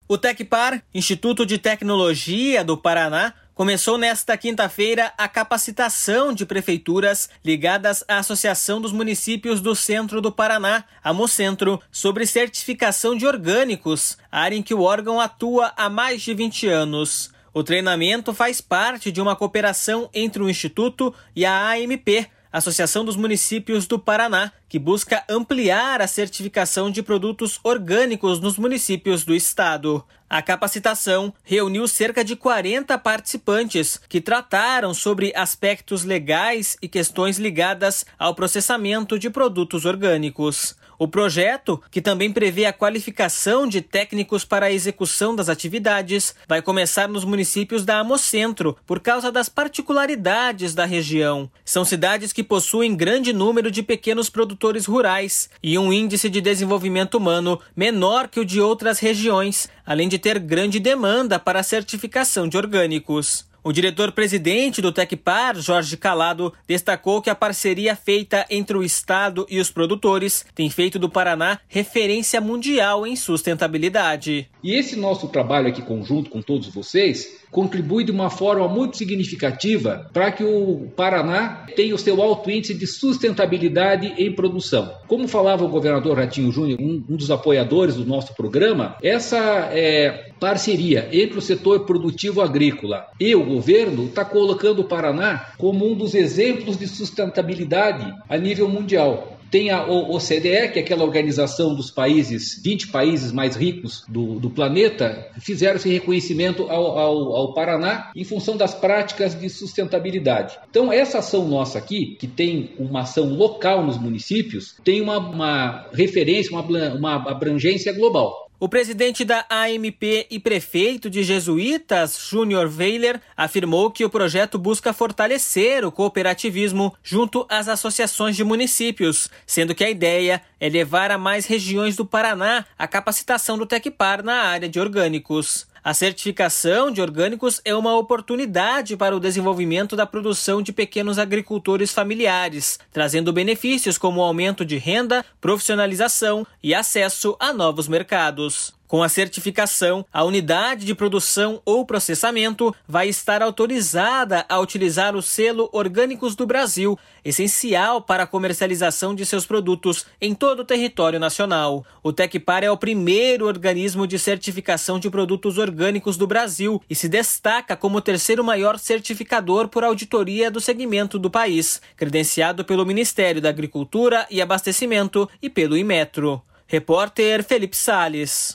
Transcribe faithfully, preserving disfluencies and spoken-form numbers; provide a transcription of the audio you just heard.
O Tecpar, Instituto de Tecnologia do Paraná, começou nesta quinta-feira a capacitação de prefeituras ligadas à Associação dos Municípios do Centro do Paraná, a Mocentro, sobre certificação de orgânicos, área em que o órgão atua há mais de vinte anos. O treinamento faz parte de uma cooperação entre o Instituto e a A M P, Associação dos Municípios do Paraná, que busca ampliar a certificação de produtos orgânicos nos municípios do estado. A capacitação reuniu cerca de quarenta participantes que trataram sobre aspectos legais e questões ligadas ao processamento de produtos orgânicos. O projeto, que também prevê a qualificação de técnicos para a execução das atividades, vai começar nos municípios da Amocentro, por causa das particularidades da região. São cidades que possuem grande número de pequenos produtores rurais e um índice de desenvolvimento humano menor que o de outras regiões, além de ter grande demanda para a certificação de orgânicos. O diretor-presidente do Tecpar, Jorge Calado, destacou que a parceria feita entre o Estado e os produtores tem feito do Paraná referência mundial em sustentabilidade. E esse nosso trabalho aqui conjunto com todos vocês contribui de uma forma muito significativa para que o Paraná tenha o seu alto índice de sustentabilidade em produção. Como falava o governador Ratinho Júnior, um, um dos apoiadores do nosso programa, essa é, parceria entre o setor produtivo agrícola e o governo está colocando o Paraná como um dos exemplos de sustentabilidade a nível mundial. Tem a O C D E, que é aquela organização dos países, vinte países mais ricos do, do planeta, fizeram esse reconhecimento ao, ao, ao Paraná em função das práticas de sustentabilidade. Então, essa ação nossa aqui, que tem uma ação local nos municípios, tem uma, uma referência, uma, uma abrangência global. O presidente da A M P e prefeito de Jesuítas, Júnior Weiler, afirmou que o projeto busca fortalecer o cooperativismo junto às associações de municípios, sendo que a ideia é levar a mais regiões do Paraná a capacitação do Tecpar na área de orgânicos. A certificação de orgânicos é uma oportunidade para o desenvolvimento da produção de pequenos agricultores familiares, trazendo benefícios como aumento de renda, profissionalização e acesso a novos mercados. Com a certificação, a unidade de produção ou processamento vai estar autorizada a utilizar o selo Orgânicos do Brasil, essencial para a comercialização de seus produtos em todo o território nacional. O Tecpar é o primeiro organismo de certificação de produtos orgânicos do Brasil e se destaca como o terceiro maior certificador por auditoria do segmento do país, credenciado pelo Ministério da Agricultura e Abastecimento e pelo Inmetro. Repórter Felipe Salles.